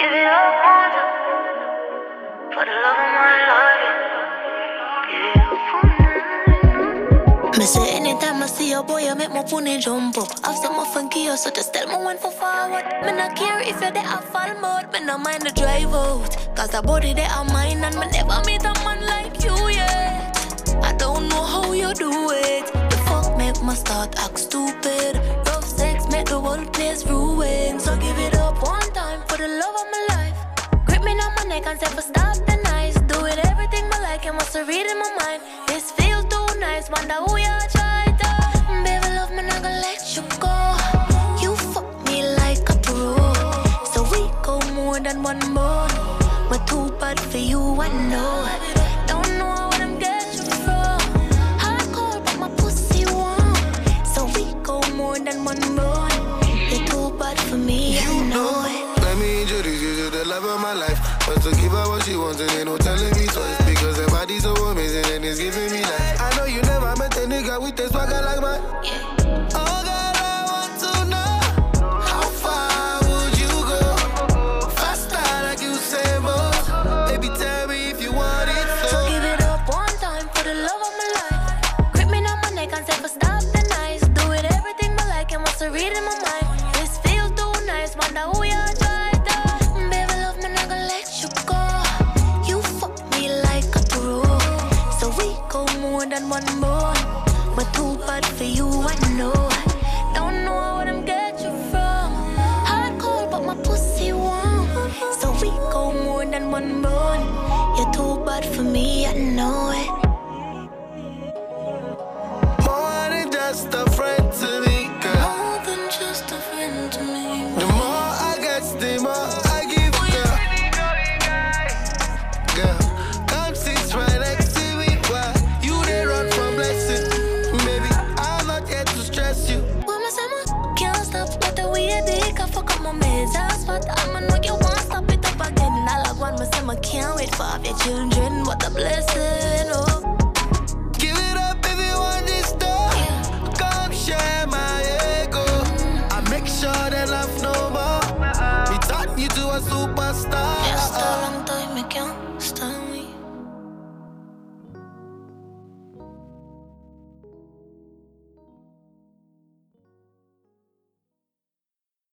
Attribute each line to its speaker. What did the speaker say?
Speaker 1: give it up once for the love of my life.
Speaker 2: Me say anytime I see your boy, I make my pony jump up. Have some funky, so just tell me when for forward. Me not care if you're there, I fall mode. Me no mind the drive out, cause the body there are mine. And me never meet a man like you yet. I don't know how you do it. The fuck make my start act stupid. Rough sex make the whole place ruin. So give it up one time for the love of my life. Grip me on my neck and say for stop the nice. Do it everything I like, and must read in my mind. This feels too nice, wonder who you try to. Baby love me, not gonna let you go. You fuck me like a pro. So we go more than one more. We're too bad for you, I know. Don't know what I'm getting you from. Hardcore, but my pussy warm. So we go more than one more. You're too bad for me, I know it.
Speaker 3: Let me introduce you to the love of my life. But to give her what she wants and ain't no telling me twice. Because her body's so amazing and it's giving me life. I know you never met a nigga with a swagger like mine.
Speaker 2: Yeah.
Speaker 3: Oh God, I want to know, how far would you go? Faster like you say, boss. Baby, tell me if you want it
Speaker 2: So give it up one time for the love of my life. Grip me on my neck and say for stop the nice. Do it everything I like, and must read in my mind. This feels too nice, wonder who you try to. Baby love me, not gonna let you go. You fuck me like a pro. So we go more than one more. We're too bad for you, I know. Don't know what I'm getting you from. Hardcore, but my pussy warm. So we go more than one more. You're too bad for me, I know it.
Speaker 3: more than just a friend to me, girl.
Speaker 2: More than just a friend to me.
Speaker 3: The more I get, the more I give, girl. Girl, come sit right next to me. Why you they run from blessing? Baby, I'm not here to stress you.
Speaker 2: What my summer can't stop, but the way I dig, I fuck up my meds. That's what I'ma know you won't stop it up again. I love one, my summer can't wait for your children. What a blessing.